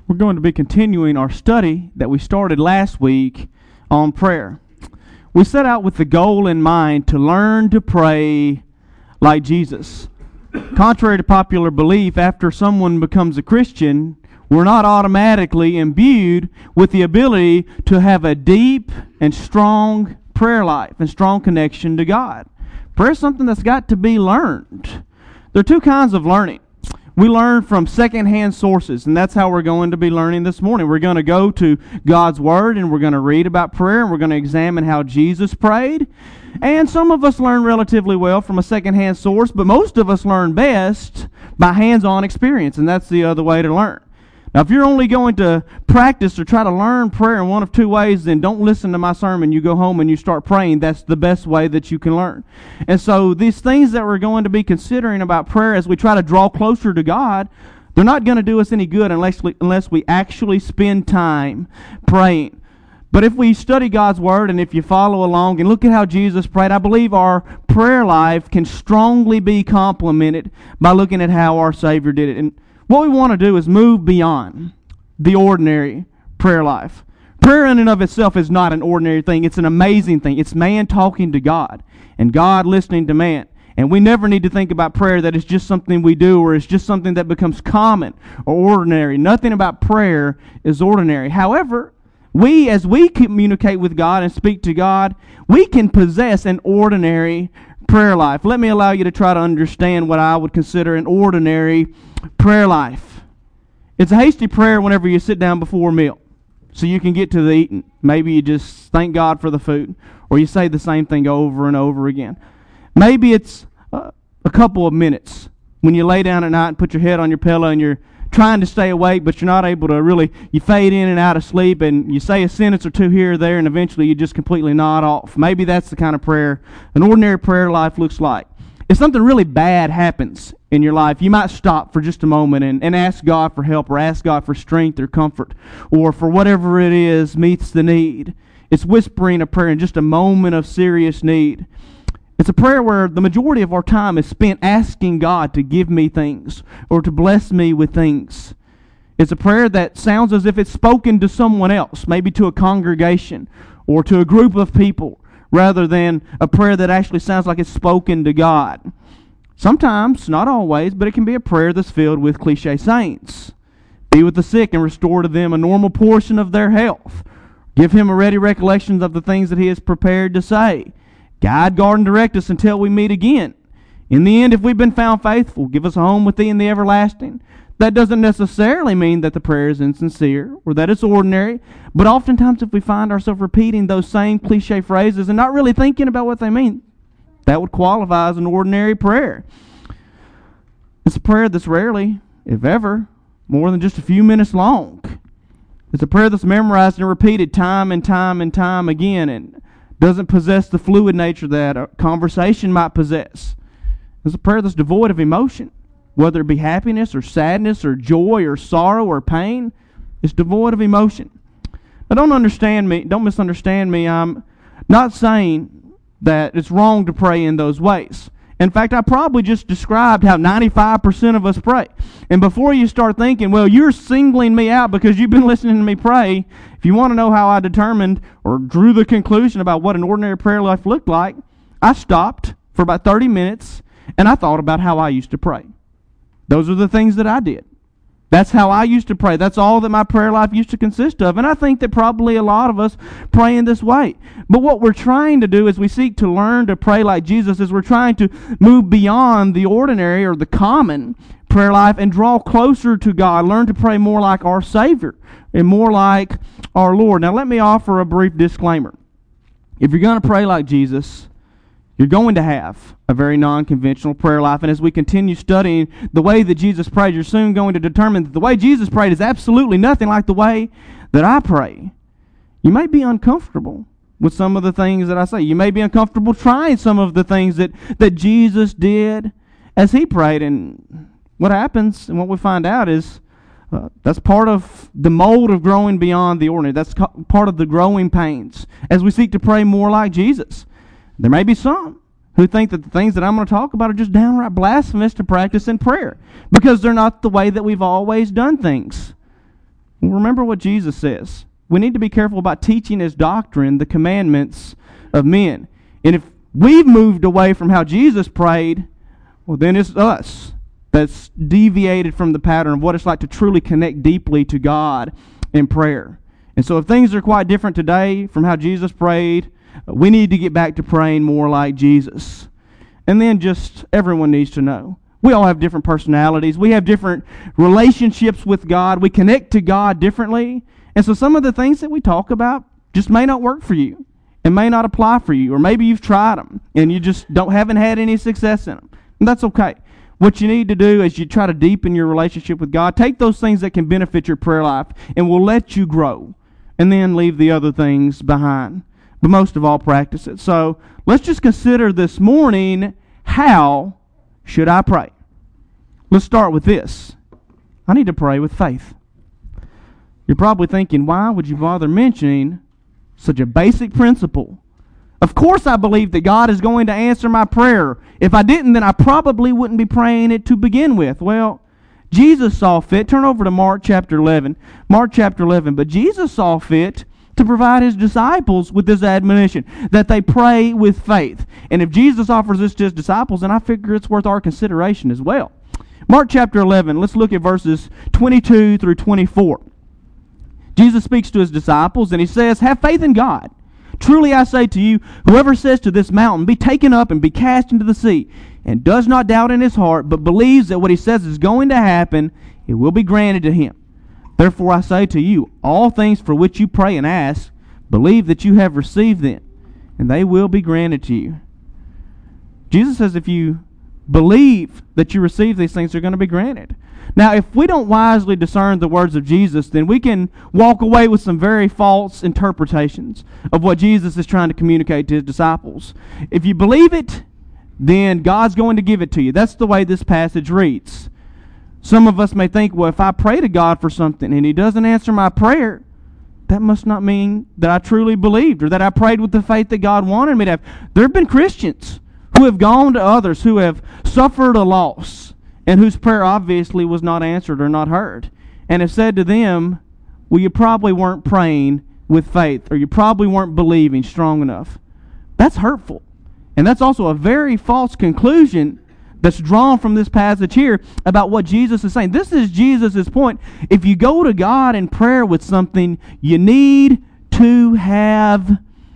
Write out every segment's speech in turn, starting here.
We're going to be continuing our study that we started last week on prayer. We set out with the goal in mind to learn to pray like Jesus. Contrary to popular belief, after someone becomes a Christian, we're not automatically imbued with the ability to have a deep and strong prayer life and strong connection to God. Prayer is something that's got to be learned. There are two kinds of learning. We learn from secondhand sources, and that's how we're going to be learning this morning. We're going to go to God's Word, and we're going to read about prayer, and we're going to examine how Jesus prayed. And some of us learn relatively well from a secondhand source, but most of us learn best by hands-on experience, and that's the other way to learn. Now, if you're only going to practice or try to learn prayer in one of two ways, then don't listen to my sermon. You go home and you start praying. That's the best way that you can learn. And so these things that we're going to be considering about prayer as we try to draw closer to God, they're not going to do us any good unless we actually spend time praying. But if we study God's Word and if you follow along and look at how Jesus prayed, I believe our prayer life can strongly be complemented by looking at how our Savior did it. And what we want to do is move beyond the ordinary prayer life. Prayer in and of itself is not an ordinary thing. It's an amazing thing. It's man talking to God and God listening to man. And we never need to think about prayer that it's just something we do or it's just something that becomes common or ordinary. Nothing about prayer is ordinary. However, as we communicate with God and speak to God, we can possess an ordinary prayer life. Let me allow you to try to understand what I would consider an ordinary prayer life. It's a hasty prayer whenever you sit down before a meal, so you can get to the eating. Maybe you just thank God for the food, or you say the same thing over and over again. Maybe it's a couple of minutes when you lay down at night and put your head on your pillow and you're trying to stay awake, but you're not able to really, you fade in and out of sleep, and you say a sentence or two here or there, and eventually you just completely nod off. Maybe that's the kind of prayer an ordinary prayer life looks like. If something really bad happens in your life, you might stop for just a moment and ask God for help, or ask God for strength or comfort, or for whatever it is meets the need. It's whispering a prayer in just a moment of serious need. It's a prayer where the majority of our time is spent asking God to give me things or to bless me with things. It's a prayer that sounds as if it's spoken to someone else, maybe to a congregation or to a group of people, rather than a prayer that actually sounds like it's spoken to God. Sometimes, not always, but it can be a prayer that's filled with cliche sayings. Be with the sick and restore to them a normal portion of their health. Give him a ready recollection of the things that he is prepared to say. Guide, guard, and direct us until we meet again. In the end, if we've been found faithful, give us a home with thee in the everlasting. That doesn't necessarily mean that the prayer is insincere or that it's ordinary, but oftentimes if we find ourselves repeating those same cliche phrases and not really thinking about what they mean, that would qualify as an ordinary prayer. It's a prayer that's rarely, if ever, more than just a few minutes long. It's a prayer that's memorized and repeated time and time and time again, and doesn't possess the fluid nature that a conversation might possess. It's a prayer that's devoid of emotion. Whether it be happiness or sadness or joy or sorrow or pain, it's devoid of emotion. Now don't misunderstand me. I'm not saying that it's wrong to pray in those ways. In fact, I probably just described how 95% of us pray. And before you start thinking, well, you're singling me out because you've been listening to me pray, if you want to know how I determined or drew the conclusion about what an ordinary prayer life looked like, I stopped for about 30 minutes and I thought about how I used to pray. Those are the things that I did. That's how I used to pray. That's all that my prayer life used to consist of. And I think that probably a lot of us pray in this way. But what we're trying to do as we seek to learn to pray like Jesus is we're trying to move beyond the ordinary or the common prayer life and draw closer to God. Learn to pray more like our Savior and more like our Lord. Now let me offer a brief disclaimer. If you're going to pray like Jesus, you're going to have a very non-conventional prayer life. And as we continue studying the way that Jesus prayed, you're soon going to determine that the way Jesus prayed is absolutely nothing like the way that I pray. You may be uncomfortable with some of the things that I say. You may be uncomfortable trying some of the things that Jesus did as he prayed. And what happens and what we find out is that's part of the mold of growing beyond the ordinary. That's part of the growing pains as we seek to pray more like Jesus. There may be some who think that the things that I'm going to talk about are just downright blasphemous to practice in prayer because they're not the way that we've always done things. Well, remember what Jesus says. We need to be careful about teaching as doctrine the commandments of men. And if we've moved away from how Jesus prayed, well, then it's us that's deviated from the pattern of what it's like to truly connect deeply to God in prayer. And so if things are quite different today from how Jesus prayed, we need to get back to praying more like Jesus. And then just everyone needs to know, we all have different personalities. We have different relationships with God. We connect to God differently. And so some of the things that we talk about just may not work for you and may not apply for you. Or maybe you've tried them and you just haven't had any success in them. And that's okay. What you need to do is you try to deepen your relationship with God. Take those things that can benefit your prayer life and will let you grow. And then leave the other things behind. But most of all, practice it. So let's just consider this morning, how should I pray? Let's start with this. I need to pray with faith. You're probably thinking, why would you bother mentioning such a basic principle? Of course I believe that God is going to answer my prayer. If I didn't, then I probably wouldn't be praying it to begin with. Well, Jesus saw fit. Turn over to Mark chapter 11. Mark chapter 11. But Jesus saw fit to provide his disciples with this admonition, that they pray with faith. And if Jesus offers this to his disciples, then I figure it's worth our consideration as well. Mark chapter 11, let's look at verses 22 through 24. Jesus speaks to his disciples and he says, have faith in God. Truly I say to you, whoever says to this mountain, be taken up and be cast into the sea, and does not doubt in his heart, but believes that what he says is going to happen, it will be granted to him. Therefore I say to you, all things for which you pray and ask, believe that you have received them, and they will be granted to you. Jesus says if you believe that you receive these things, they're going to be granted. Now, if we don't wisely discern the words of Jesus, then we can walk away with some very false interpretations of what Jesus is trying to communicate to his disciples. If you believe it, then God's going to give it to you. That's the way this passage reads. Some of us may think, well, if I pray to God for something and he doesn't answer my prayer, that must not mean that I truly believed or that I prayed with the faith that God wanted me to have. There have been Christians who have gone to others who have suffered a loss and whose prayer obviously was not answered or not heard, and have said to them, well, you probably weren't praying with faith, or you probably weren't believing strong enough. That's hurtful. And that's also a very false conclusion that's drawn from this passage here about what Jesus is saying. This is Jesus' point. If you go to God in prayer with something, you need to have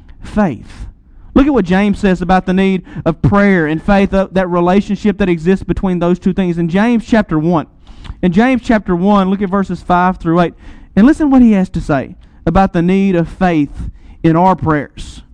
faith. Look at what James says about the need of prayer and faith, that relationship that exists between those two things. In James chapter 1. In James chapter 1, look at verses 5 through 8. And listen what he has to say about the need of faith in our prayers.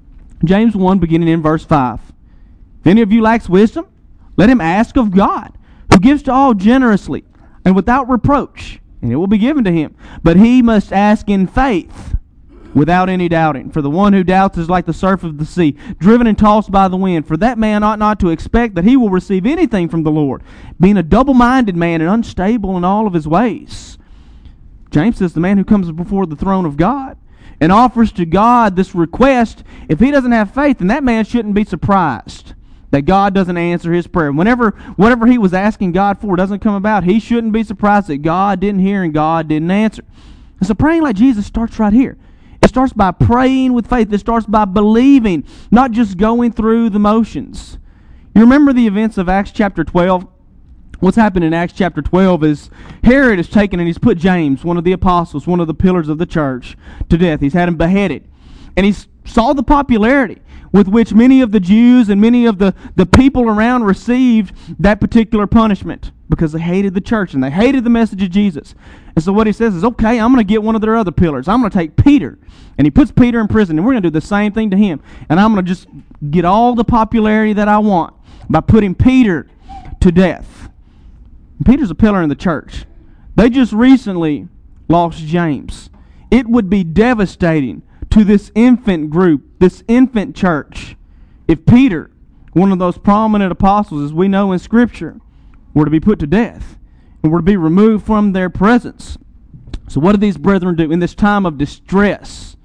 James 1, beginning in verse 5. If any of you lacks wisdom, let him ask of God, who gives to all generously and without reproach, and it will be given to him. But he must ask in faith, without any doubting. For the one who doubts is like the surf of the sea, driven and tossed by the wind. For that man ought not to expect that he will receive anything from the Lord, being a double-minded man and unstable in all of his ways. James says the man who comes before the throne of God and offers to God this request, if he doesn't have faith, then that man shouldn't be surprised that God doesn't answer his prayer. Whatever he was asking God for doesn't come about, he shouldn't be surprised that God didn't hear and God didn't answer. And so praying like Jesus starts right here. It starts by praying with faith. It starts by believing, not just going through the motions. You remember the events of Acts chapter 12? What's happened in Acts chapter 12 is Herod is taken and he's put James, one of the apostles, one of the pillars of the church, to death. He's had him beheaded. And he saw the popularity with which many of the Jews and many of the people around received that particular punishment because they hated the church and they hated the message of Jesus. And so what he says is, okay, I'm going to get one of their other pillars. I'm going to take Peter. And he puts Peter in prison, and we're going to do the same thing to him. And I'm going to just get all the popularity that I want by putting Peter to death. And Peter's a pillar in the church. They just recently lost James. It would be devastating to this infant group, this infant church, if Peter, one of those prominent apostles, as we know in Scripture, were to be put to death and were to be removed from their presence. So what do these brethren do in this time of distress?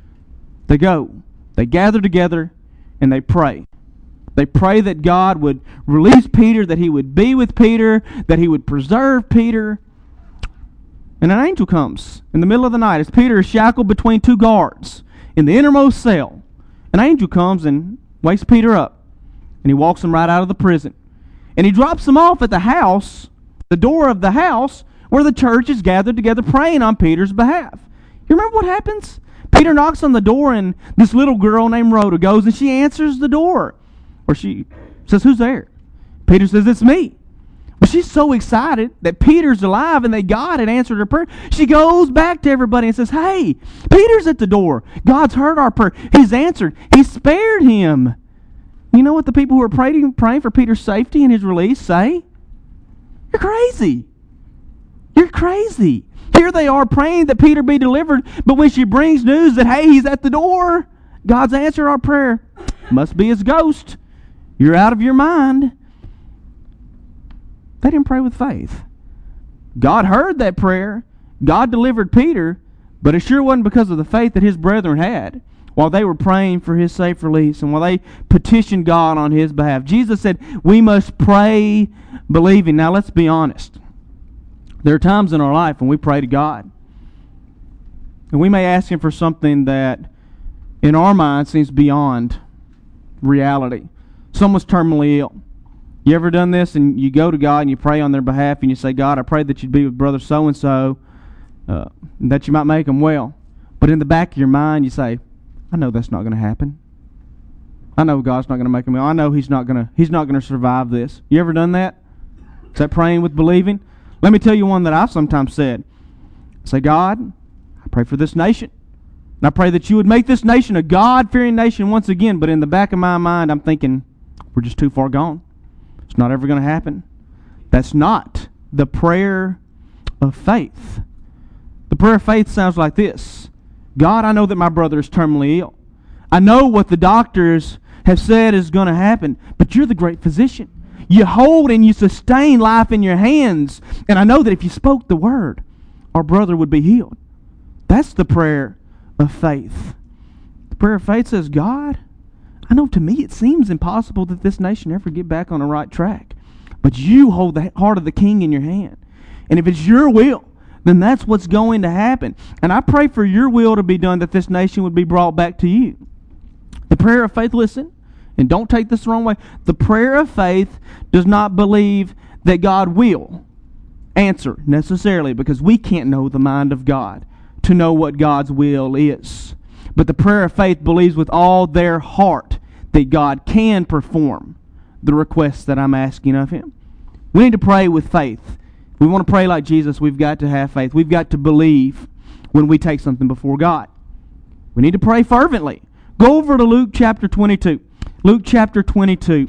They go, they gather together, and they pray. They pray that God would release Peter, that he would be with Peter, that he would preserve Peter. And an angel comes in the middle of the night as Peter is shackled between two guards in the innermost cell. An angel comes and wakes Peter up. And he walks him right out of the prison. And he drops him off at the house, the door of the house, where the church is gathered together praying on Peter's behalf. You remember what happens? Peter knocks on the door, and this little girl named Rhoda goes, and she answers the door. Or she says, "Who's there?" Peter says, "It's me." But she's so excited that Peter's alive and that God had answered her prayer. She goes back to everybody and says, "Hey, Peter's at the door. God's heard our prayer. He's answered. He spared him." You know what the people who are praying for Peter's safety and his release say? "You're crazy. You're crazy." Here they are praying that Peter be delivered, but when she brings news that, hey, he's at the door, God's answered our prayer. Must be his ghost. You're out of your mind. They didn't pray with faith. God heard that prayer. God delivered Peter, but it sure wasn't because of the faith that his brethren had while they were praying for his safe release and while they petitioned God on his behalf. Jesus said, we must pray believing. Now, let's be honest. There are times in our life when we pray to God, and we may ask him for something that in our mind seems beyond reality. Someone's terminally ill. You ever done this and you go to God and you pray on their behalf and you say, "God, I pray that you'd be with brother so-and-so, that you might make them well." But in the back of your mind you say, "I know that's not going to happen. I know God's not going to make him well. I know he's not going to survive this." You ever done that? Is that praying with believing? Let me tell you one that I've sometimes said. I say, "God, I pray for this nation. And I pray that you would make this nation a God-fearing nation once again." But in the back of my mind, I'm thinking, we're just too far gone. It's not ever going to happen. That's not the prayer of faith. The prayer of faith sounds like this. "God, I know that my brother is terminally ill. I know what the doctors have said is going to happen, but you're the great physician. You hold and you sustain life in your hands. And I know that if you spoke the word, our brother would be healed." That's the prayer of faith. The prayer of faith says, "God, I know to me it seems impossible that this nation ever get back on the right track. But you hold the heart of the king in your hand. And if it's your will, then that's what's going to happen. And I pray for your will to be done, that this nation would be brought back to you." The prayer of faith, listen, and don't take this the wrong way. The prayer of faith does not believe that God will answer necessarily, because we can't know the mind of God to know what God's will is. But the prayer of faith believes with all their heart that God can perform the requests that I'm asking of him. We need to pray with faith. If we want to pray like Jesus, we've got to have faith. We've got to believe when we take something before God. We need to pray fervently. Go over to Luke chapter 22. Luke chapter 22.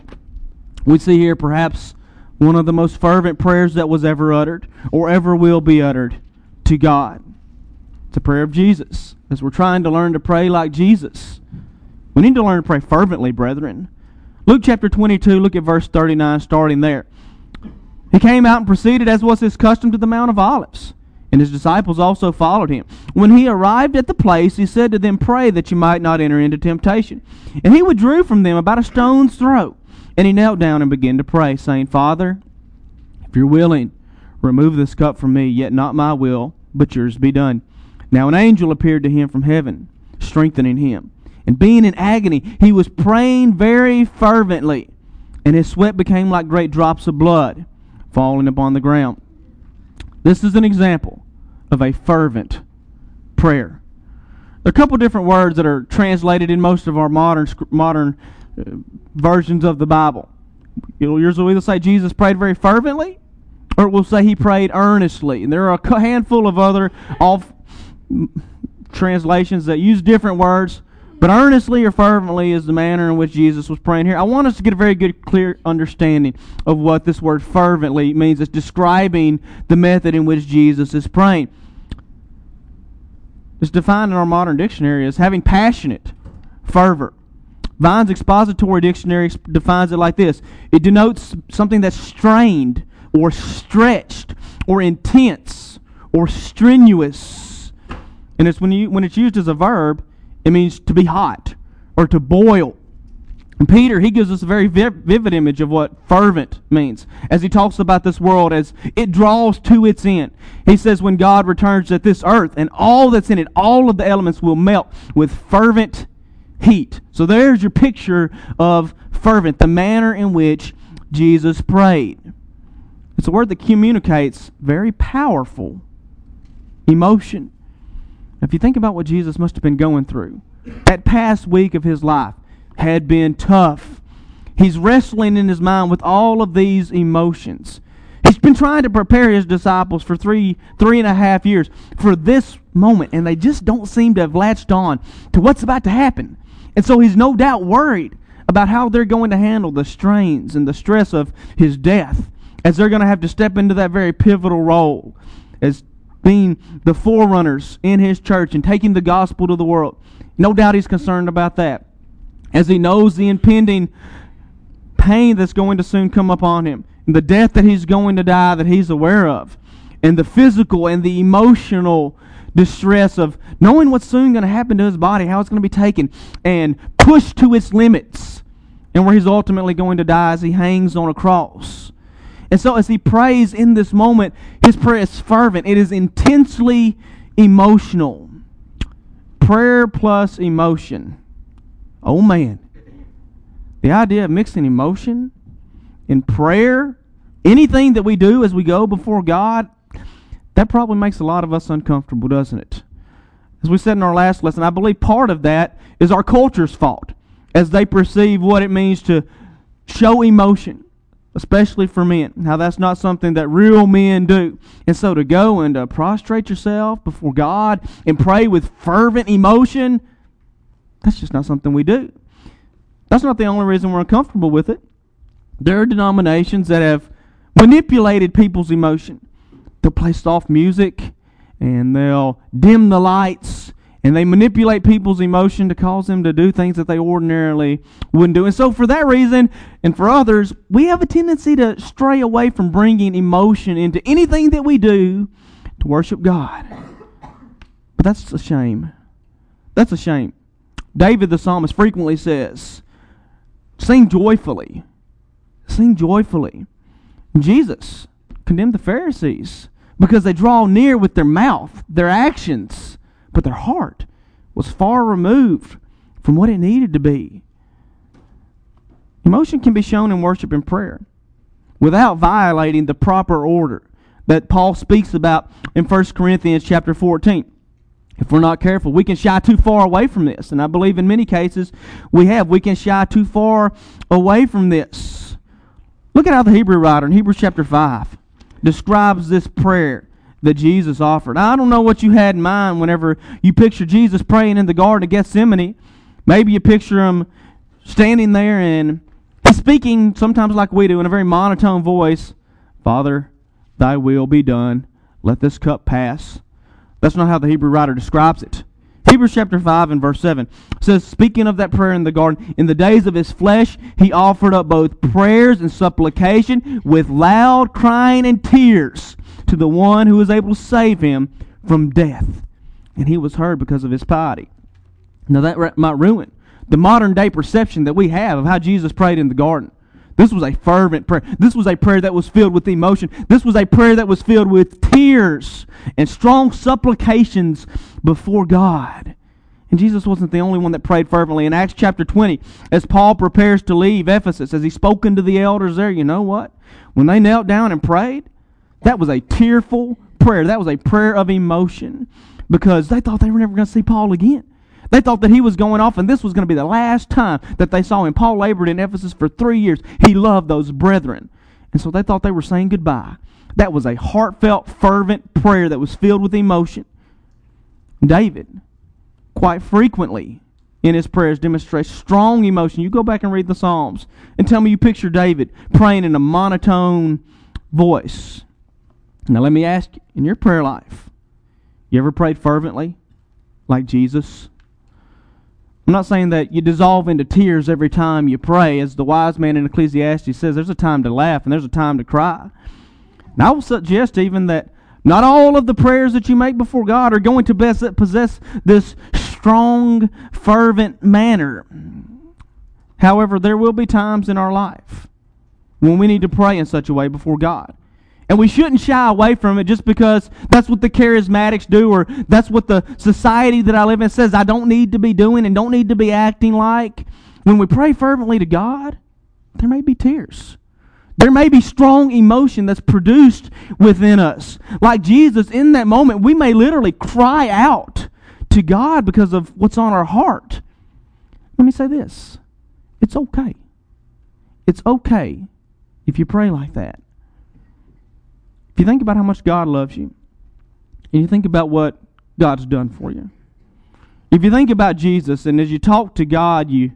We see here perhaps one of the most fervent prayers that was ever uttered or ever will be uttered to God. It's a prayer of Jesus. As we're trying to learn to pray like Jesus, we need to learn to pray fervently, brethren. Luke chapter 22, look at verse 39, starting there. "He came out and proceeded, as was his custom, to the Mount of Olives, and his disciples also followed him. When he arrived at the place, he said to them, 'Pray that you might not enter into temptation.' And he withdrew from them about a stone's throw. And he knelt down and began to pray, saying, 'Father, if you're willing, remove this cup from me, yet not my will, but yours be done.' Now an angel appeared to him from heaven, strengthening him. And being in agony, he was praying very fervently, and his sweat became like great drops of blood falling upon the ground." This is an example of a fervent prayer. There are a couple different words that are translated in most of our modern versions of the Bible. Yours will either say Jesus prayed very fervently, or it will say he prayed earnestly. And there are a handful of other translations that use different words, but earnestly or fervently is the manner in which Jesus was praying here. I want us to get a very good, clear understanding of what this word fervently means. It's describing the method in which Jesus is praying. It's defined in our modern dictionary as having passionate fervor. Vine's Expository Dictionary defines it like this. It denotes something that's strained or stretched or intense or strenuous. And it's when it's used as a verb, it means to be hot or to boil And Peter, he gives us a very vivid image of what fervent means as he talks about this world as it draws to its end. He says when God returns that this earth and all that's in it, all of the elements will melt with fervent heat. So there's your picture of fervent, the manner in which Jesus prayed. It's a word that communicates very powerful emotion. If you think about what Jesus must have been going through, that past week of his life had been tough. He's wrestling in his mind with all of these emotions. He's been trying to prepare his disciples for three and a half years for this moment, and they just don't seem to have latched on to what's about to happen. And so he's no doubt worried about how they're going to handle the strains and the stress of his death, as they're going to have to step into that very pivotal role as being the forerunners in his church and taking the gospel to the world. No doubt he's concerned about that, as he knows the impending pain that's going to soon come upon him, and the death that he's going to die that he's aware of, and the physical and the emotional distress of knowing what's soon going to happen to his body, how it's going to be taken and pushed to its limits, and where he's ultimately going to die as he hangs on a cross. And so as he prays in this moment, his prayer is fervent. It is intensely emotional. Prayer plus emotion. Oh man. The idea of mixing emotion in prayer, anything that we do as we go before God, that probably makes a lot of us uncomfortable, doesn't it? As we said in our last lesson, I believe part of that is our culture's fault, as they perceive what it means to show emotion, especially for men. Now, that's not something that real men do. And so to go and prostrate yourself before God and pray with fervent emotion, that's just not something we do. That's not the only reason we're uncomfortable with it. There are denominations that have manipulated people's emotion. They'll play soft music, and they'll dim the lights, and they manipulate people's emotion to cause them to do things that they ordinarily wouldn't do. And so for that reason, and for others, we have a tendency to stray away from bringing emotion into anything that we do to worship God. But that's a shame. That's a shame. David the psalmist frequently says, sing joyfully. Sing joyfully. Jesus condemned the Pharisees because they draw near with their mouth, their actions, but their heart was far removed from what it needed to be. Emotion can be shown in worship and prayer without violating the proper order that Paul speaks about in 1 Corinthians chapter 14. If we're not careful, we can shy too far away from this. And I believe in many cases we can shy too far away from this. Look at how the Hebrew writer in Hebrews chapter 5 describes this prayer that Jesus offered. Now, I don't know what you had in mind whenever you picture Jesus praying in the Garden of Gethsemane. Maybe you picture him standing there and he's speaking sometimes like we do in a very monotone voice. Father, thy will be done. Let this cup pass. That's not how the Hebrew writer describes it. Hebrews chapter 5 and verse 7 says, speaking of that prayer in the garden, in the days of his flesh, he offered up both prayers and supplication with loud crying and tears to the one who was able to save him from death. And he was heard because of his piety. Now that might ruin the modern day perception that we have of how Jesus prayed in the garden. This was a fervent prayer. This was a prayer that was filled with emotion. This was a prayer that was filled with tears and strong supplications before God. And Jesus wasn't the only one that prayed fervently. In Acts chapter 20, as Paul prepares to leave Ephesus, as he spoke to the elders there, you know what? When they knelt down and prayed, that was a tearful prayer. That was a prayer of emotion because they thought they were never going to see Paul again. They thought that he was going off and this was going to be the last time that they saw him. Paul labored in Ephesus for 3 years. He loved those brethren. And so they thought they were saying goodbye. That was a heartfelt, fervent prayer that was filled with emotion. David, quite frequently in his prayers, demonstrates strong emotion. You go back and read the Psalms and tell me you picture David praying in a monotone voice. Now let me ask you, in your prayer life, you ever prayed fervently like Jesus? I'm not saying that you dissolve into tears every time you pray. As the wise man in Ecclesiastes says, there's a time to laugh and there's a time to cry. And I will suggest even that not all of the prayers that you make before God are going to possess this strong, fervent manner. However, there will be times in our life when we need to pray in such a way before God. And we shouldn't shy away from it just because that's what the charismatics do, or that's what the society that I live in says I don't need to be doing and don't need to be acting like. When we pray fervently to God, there may be tears. There may be strong emotion that's produced within us. Like Jesus, in that moment, we may literally cry out to God because of what's on our heart. Let me say this. It's okay. It's okay if you pray like that. If you think about how much God loves you, and you think about what God's done for you. If you think about Jesus, and as you talk to God, you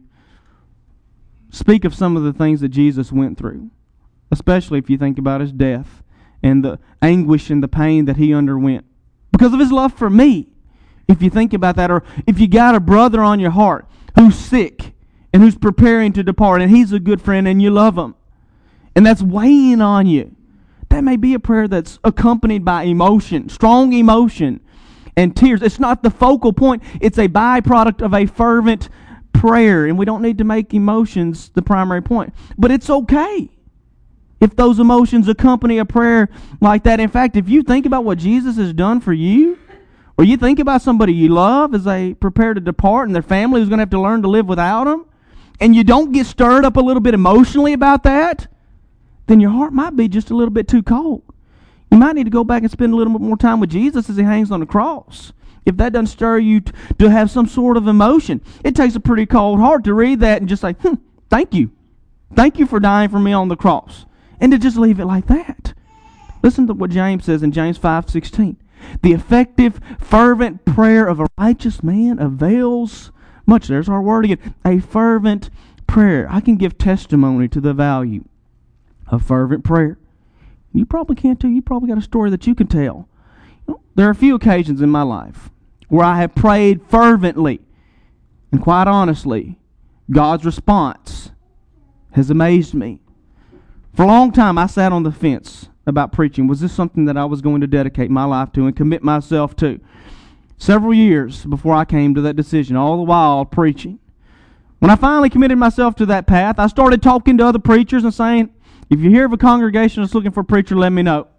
speak of some of the things that Jesus went through, especially if you think about his death and the anguish and the pain that he underwent because of his love for me. If you think about that, or if you got a brother on your heart who's sick and who's preparing to depart, and he's a good friend and you love him, and that's weighing on you, that may be a prayer that's accompanied by emotion, strong emotion, and tears. It's not the focal point. It's a byproduct of a fervent prayer, and we don't need to make emotions the primary point. But it's okay if those emotions accompany a prayer like that. In fact, if you think about what Jesus has done for you, or you think about somebody you love as they prepare to depart and their family who's going to have to learn to live without them, and you don't get stirred up a little bit emotionally about that, then your heart might be just a little bit too cold. You might need to go back and spend a little bit more time with Jesus as he hangs on the cross. If that doesn't stir you to have some sort of emotion, it takes a pretty cold heart to read that and just say, thank you. Thank you for dying for me on the cross. And to just leave it like that. Listen to what James says in James 5:16. The effective, fervent prayer of a righteous man avails much. There's our word again. A fervent prayer. I can give testimony to the value of fervent prayer. You probably can too. You probably got a story that you can tell. There are a few occasions in my life where I have prayed fervently, and quite honestly, God's response has amazed me. For a long time, I sat on the fence about preaching. Was this something that I was going to dedicate my life to and commit myself to? Several years before I came to that decision, all the while preaching. When I finally committed myself to that path, I started talking to other preachers and saying, if you hear of a congregation that's looking for a preacher, let me know.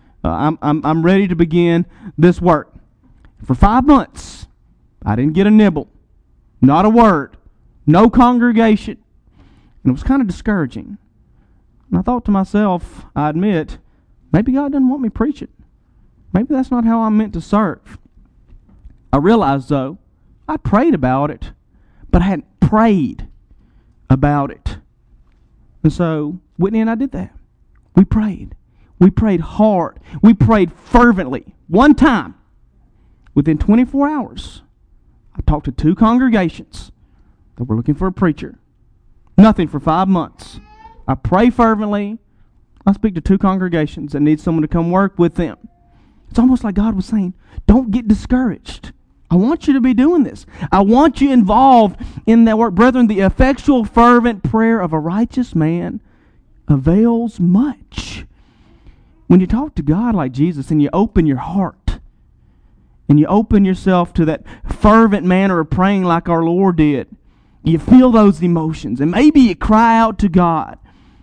I'm ready to begin this work. For 5 months, I didn't get a nibble, not a word, no congregation. And it was kind of discouraging. And I thought to myself, I admit, maybe God doesn't want me preaching. Maybe that's not how I'm meant to serve. I realized, though, I prayed about it, but I hadn't prayed about it. And so, Whitney and I did that. We prayed. We prayed hard. We prayed fervently. One time, within 24 hours, I talked to 2 congregations that were looking for a preacher. Nothing for 5 months. I pray fervently. I speak to 2 congregations that need someone to come work with them. It's almost like God was saying, don't get discouraged. I want you to be doing this. I want you involved in that work. Brethren, the effectual, fervent prayer of a righteous man avails much. When you talk to God like Jesus and you open your heart and you open yourself to that fervent manner of praying like our Lord did, you feel those emotions and maybe you cry out to God.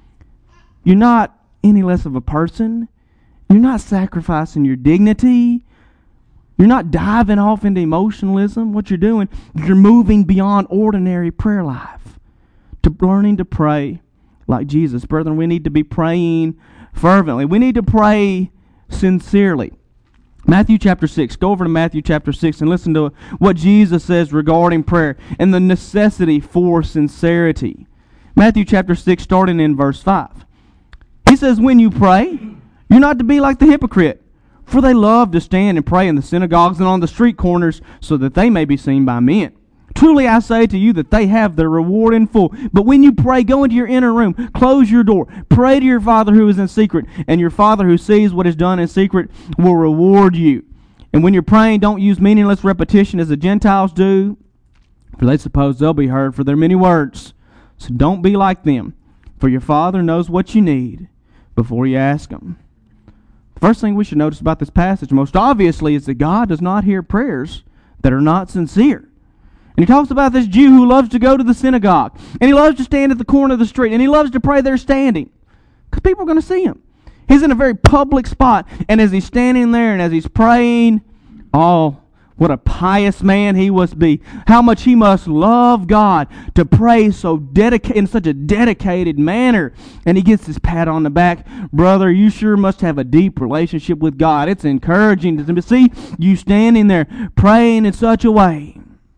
You're not any less of a person. You're not sacrificing your dignity. You're not diving off into emotionalism. What you're doing, you're moving beyond ordinary prayer life to learning to pray like Jesus. Brethren, we need to be praying fervently. We need to pray sincerely. Matthew chapter 6. Go over to Matthew chapter 6 and listen to what Jesus says regarding prayer and the necessity for sincerity. Matthew chapter 6, starting in verse 5. He says, when you pray, you're not to be like the hypocrite, for they love to stand and pray in the synagogues and on the street corners, so that they may be seen by men. Truly I say to you that they have their reward in full. But when you pray, go into your inner room, close your door, pray to your Father who is in secret, and your Father who sees what is done in secret will reward you. And when you're praying, don't use meaningless repetition as the Gentiles do, for they suppose they'll be heard for their many words. So don't be like them, for your Father knows what you need before you ask Him. The first thing we should notice about this passage, most obviously, is that God does not hear prayers that are not sincere. And he talks about this Jew who loves to go to the synagogue. And he loves to stand at the corner of the street. And he loves to pray there standing. Because people are going to see him. He's in a very public spot. And as he's standing there and as he's praying, oh, what a pious man he must be. How much he must love God to pray in such a dedicated manner. And he gets this pat on the back. Brother, you sure must have a deep relationship with God. It's encouraging to see you standing there praying in such a way.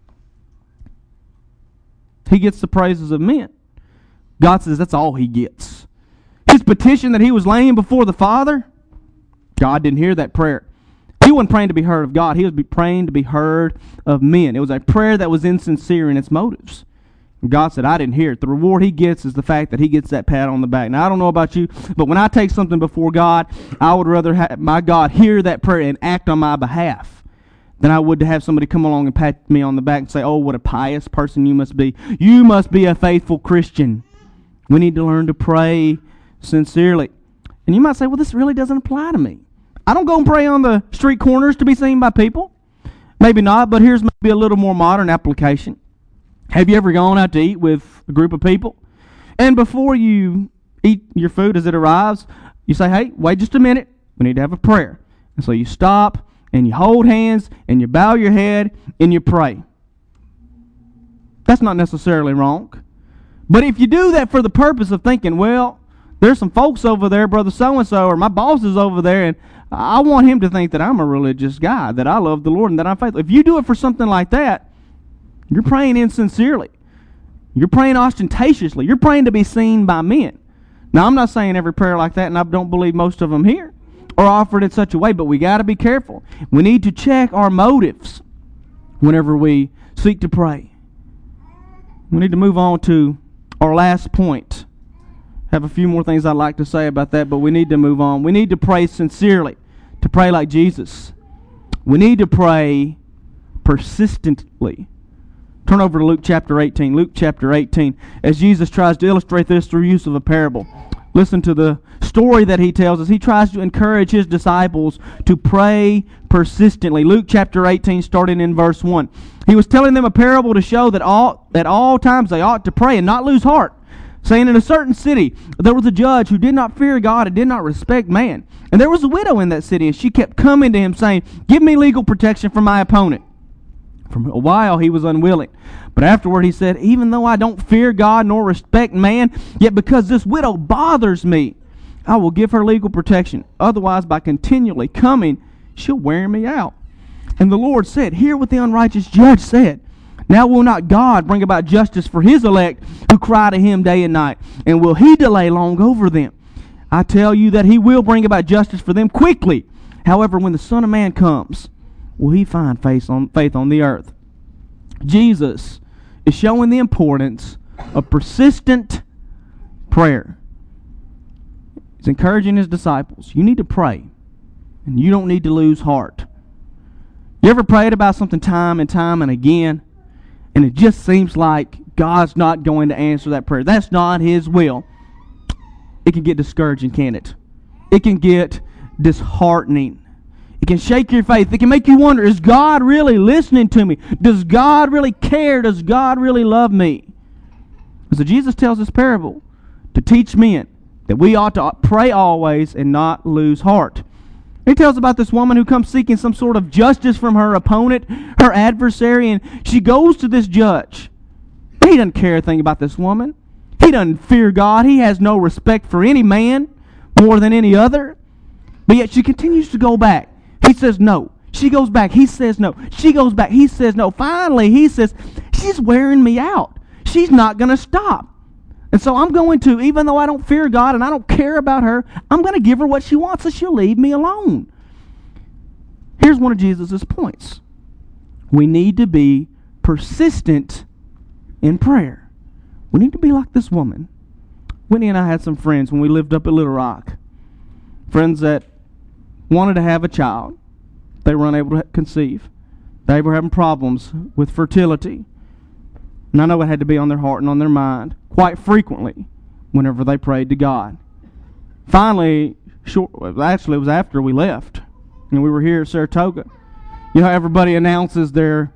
He gets the praises of men. God says that's all he gets. His petition that he was laying before the Father, God didn't hear that prayer. He wasn't praying to be heard of God. He was praying to be heard of men. It was a prayer that was insincere in its motives. And God said, I didn't hear it. The reward he gets is the fact that he gets that pat on the back. Now, I don't know about you, but when I take something before God, I would rather have my God hear that prayer and act on my behalf than I would to have somebody come along and pat me on the back and say, oh, what a pious person you must be. You must be a faithful Christian. We need to learn to pray sincerely. And you might say, well, this really doesn't apply to me. I don't go and pray on the street corners to be seen by people. Maybe not, but here's maybe a little more modern application. Have you ever gone out to eat with a group of people? And before you eat your food as it arrives, you say, hey, wait just a minute. We need to have a prayer. And so you stop and you hold hands and you bow your head and you pray. That's not necessarily wrong. But if you do that for the purpose of thinking, well, there's some folks over there, brother so-and-so, or my boss is over there, and I want him to think that I'm a religious guy, that I love the Lord, and that I'm faithful. If you do it for something like that, you're praying insincerely. You're praying ostentatiously. You're praying to be seen by men. Now, I'm not saying every prayer like that, and I don't believe most of them here are offered in such a way, but we got to be careful. We need to check our motives whenever we seek to pray. We need to move on to our last point. I have a few more things I'd like to say about that, but we need to move on. We need to pray sincerely, to pray like Jesus. We need to pray persistently. Turn over to Luke chapter 18. Luke chapter 18, as Jesus tries to illustrate this through use of a parable. Listen to the story that he tells us. He tries to encourage his disciples to pray persistently. Luke chapter 18, starting in verse 1. He was telling them a parable to show that at all times they ought to pray and not lose heart, saying, in a certain city there was a judge who did not fear God and did not respect man. And there was a widow in that city, and she kept coming to him, saying, give me legal protection from my opponent. For a while he was unwilling. But afterward he said, even though I don't fear God nor respect man, yet because this widow bothers me, I will give her legal protection. Otherwise, by continually coming, she'll wear me out. And the Lord said, hear what the unrighteous judge said. Now will not God bring about justice for his elect who cry to him day and night? And will he delay long over them? I tell you that he will bring about justice for them quickly. However, when the Son of Man comes, will he find faith on the earth? Jesus is showing the importance of persistent prayer. He's encouraging his disciples. You need to pray, and you don't need to lose heart. You ever prayed about something time and again, and it just seems like God's not going to answer that prayer? That's not his will. It can get discouraging, can't it? It can get disheartening. It can shake your faith. It can make you wonder, is God really listening to me? Does God really care? Does God really love me? So Jesus tells this parable to teach men that we ought to pray always and not lose heart. He tells about this woman who comes seeking some sort of justice from her opponent, her adversary, and she goes to this judge. He doesn't care a thing about this woman. He doesn't fear God. He has no respect for any man more than any other. But yet she continues to go back. He says no. She goes back. He says no. She goes back. He says no. Finally, he says, she's wearing me out. She's not going to stop. And so I'm going to, even though I don't fear God and I don't care about her, I'm going to give her what she wants, so she'll leave me alone. Here's one of Jesus' points. We need to be persistent in prayer. We need to be like this woman. Whitney and I had some friends when we lived up at Little Rock. Friends that wanted to have a child. They were unable to conceive. They were having problems with fertility. And I know it had to be on their heart and on their mind quite frequently whenever they prayed to God. Finally, actually it was after we left and we were here at Saratoga. You know how everybody announces their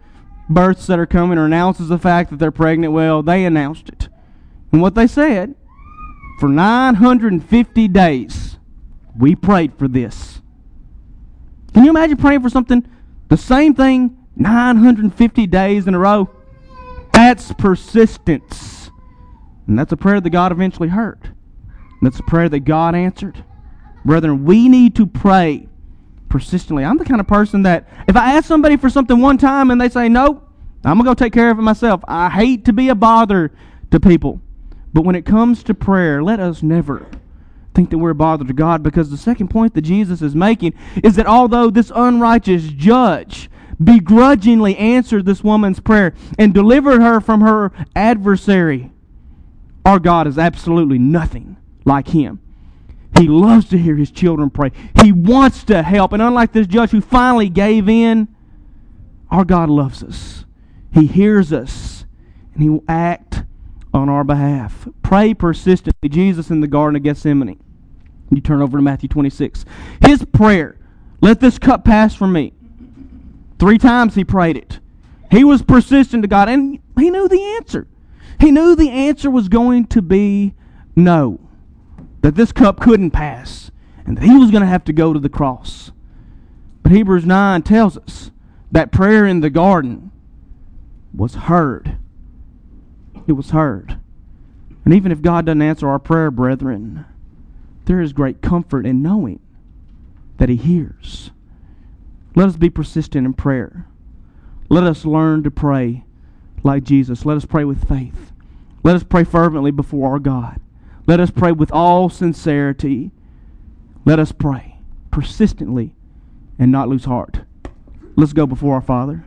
births that are coming or announces the fact that they're pregnant, well, they announced it. And what they said, for 950 days, we prayed for this. Can you imagine praying for something, the same thing, 950 days in a row? That's persistence. And that's a prayer that God eventually heard. And that's a prayer that God answered. Brethren, we need to pray persistently. I'm the kind of person that if I ask somebody for something one time and they say, nope, I'm going to go take care of it myself. I hate to be a bother to people. But when it comes to prayer, let us never think that we're a bother to God, because the second point that Jesus is making is that although this unrighteous judge begrudgingly answered this woman's prayer and delivered her from her adversary, our God is absolutely nothing like him. He loves to hear his children pray. He wants to help. And unlike this judge who finally gave in, our God loves us. He hears us, and he will act on our behalf. Pray persistently. Jesus in the Garden of Gethsemane. You turn over to Matthew 26. His prayer, let this cup pass from me. 3 times he prayed it. He was persistent to God, and he knew the answer. He knew the answer was going to be no. That this cup couldn't pass, and that he was going to have to go to the cross. But Hebrews 9 tells us that prayer in the garden was heard. It was heard. And even if God doesn't answer our prayer, brethren, there is great comfort in knowing that he hears. Let us be persistent in prayer. Let us learn to pray like Jesus. Let us pray with faith. Let us pray fervently before our God. Let us pray with all sincerity. Let us pray persistently and not lose heart. Let's go before our Father.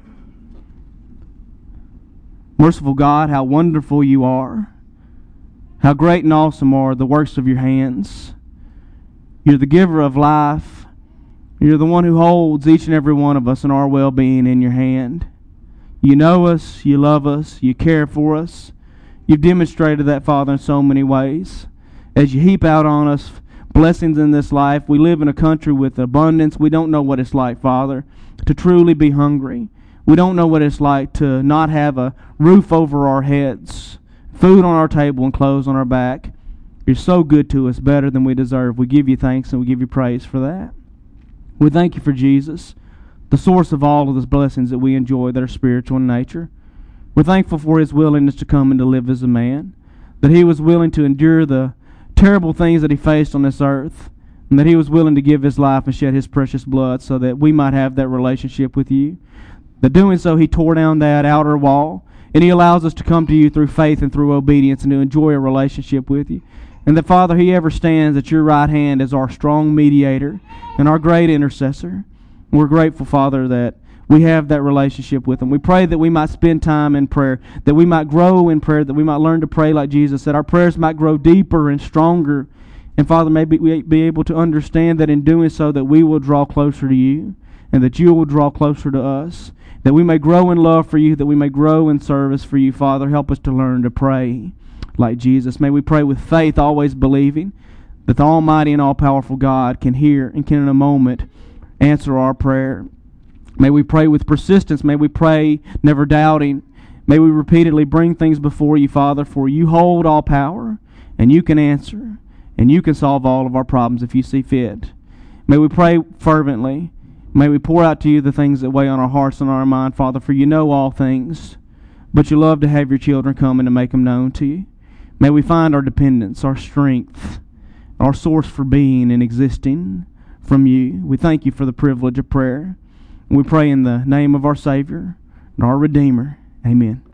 Merciful God, how wonderful you are. How great and awesome are the works of your hands. You're the giver of life. You're the one who holds each and every one of us and our well-being in your hand. You know us, you love us, you care for us. You've demonstrated that, Father, in so many ways. As you heap out on us blessings in this life, we live in a country with abundance. We don't know what it's like, Father, to truly be hungry. We don't know what it's like to not have a roof over our heads, food on our table, and clothes on our back. You're so good to us, better than we deserve. We give you thanks and we give you praise for that. We thank you for Jesus, the source of all of the blessings that we enjoy that are spiritual in nature. We're thankful for his willingness to come and to live as a man, that he was willing to endure the terrible things that he faced on this earth, and that he was willing to give his life and shed his precious blood so that we might have that relationship with you. That doing so, he tore down that outer wall, and he allows us to come to you through faith and through obedience and to enjoy a relationship with you. And that, Father, he ever stands at your right hand as our strong mediator and our great intercessor. We're grateful, Father, that we have that relationship with him. We pray that we might spend time in prayer, that we might grow in prayer, that we might learn to pray like Jesus, that our prayers might grow deeper and stronger. And, Father, maybe we be able to understand that in doing so that we will draw closer to you and that you will draw closer to us, that we may grow in love for you, that we may grow in service for you. Father, help us to learn to pray like Jesus. May we pray with faith, always believing that the Almighty and all-powerful God can hear and can in a moment answer our prayer. May we pray with persistence. May we pray never doubting. May we repeatedly bring things before you, Father, for you hold all power, and you can answer, and you can solve all of our problems if you see fit. May we pray fervently. May we pour out to you the things that weigh on our hearts and our mind, Father, for you know all things, but you love to have your children come and to make them known to you. May we find our dependence, our strength, our source for being and existing from you. We thank you for the privilege of prayer. We pray in the name of our Savior and our Redeemer. Amen.